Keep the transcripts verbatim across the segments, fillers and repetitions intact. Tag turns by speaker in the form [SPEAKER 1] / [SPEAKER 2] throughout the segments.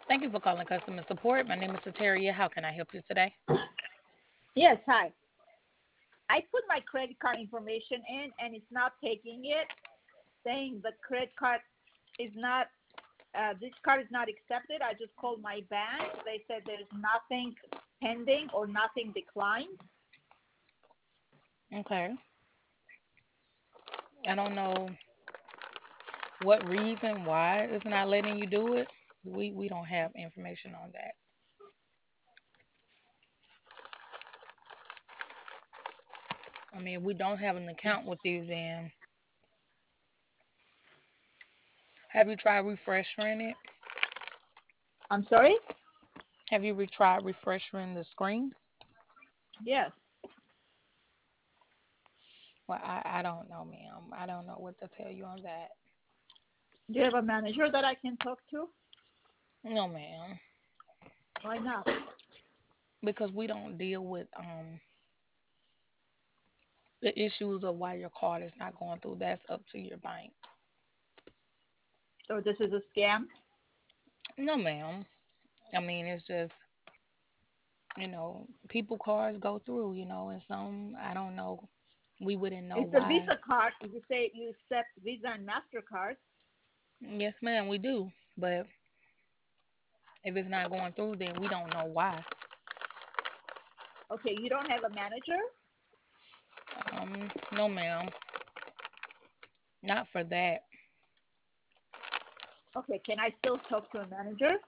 [SPEAKER 1] Thank you for calling customer support. My name is Sateria. How can I help you today?
[SPEAKER 2] Yes, hi. I put my credit card information in and it's not taking it, saying the credit card is not, uh, this card is not accepted. I just called my bank. They said there's nothing pending or nothing declined.
[SPEAKER 1] Okay. I don't know what reason why it's not letting you do it. We we don't have information on that. I mean, if we don't have an account with you, then have you tried refreshing it?
[SPEAKER 2] I'm sorry?
[SPEAKER 1] Have you re- tried refreshing the screen?
[SPEAKER 2] Yes.
[SPEAKER 1] Well, I, I don't know, ma'am. I don't know what to tell you on that.
[SPEAKER 2] Do you have a manager that I can talk to?
[SPEAKER 1] No, ma'am.
[SPEAKER 2] Why not?
[SPEAKER 1] Because we don't deal with um the issues of why your card is not going through. That's up to your bank.
[SPEAKER 2] So this is a scam?
[SPEAKER 1] No, ma'am. I mean, it's just, you know, people cards go through, you know, and some, I don't know, we wouldn't know
[SPEAKER 2] It's a
[SPEAKER 1] why.
[SPEAKER 2] Visa card. You say you accept Visa and MasterCard.
[SPEAKER 1] Yes, ma'am, we do. But if it's not going through, then we don't know why.
[SPEAKER 2] Okay, you don't have a manager?
[SPEAKER 1] Um, no, ma'am, not for that.
[SPEAKER 2] Okay, can I still talk to a manager?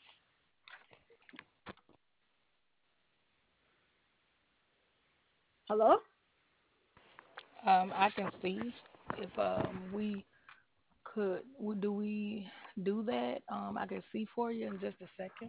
[SPEAKER 2] Hello?
[SPEAKER 1] Um, I can see if um we could, w- do we do that? Um, I can see for you in just a second.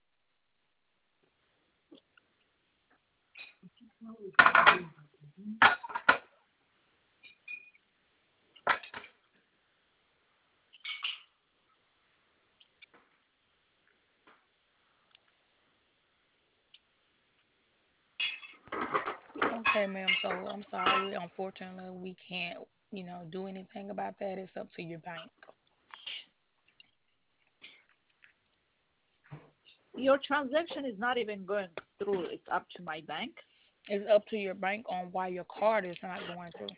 [SPEAKER 1] Okay, ma'am. So I'm sorry. Unfortunately, we can't, you know, do anything about that. It's up to your bank.
[SPEAKER 2] Your transaction is not even going through. It's up to my bank.
[SPEAKER 1] It's up to your bank on why your card is not going through.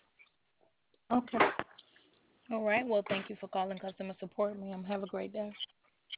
[SPEAKER 2] Okay.
[SPEAKER 1] All right. Well, thank you for calling customer support, ma'am. Have a great day.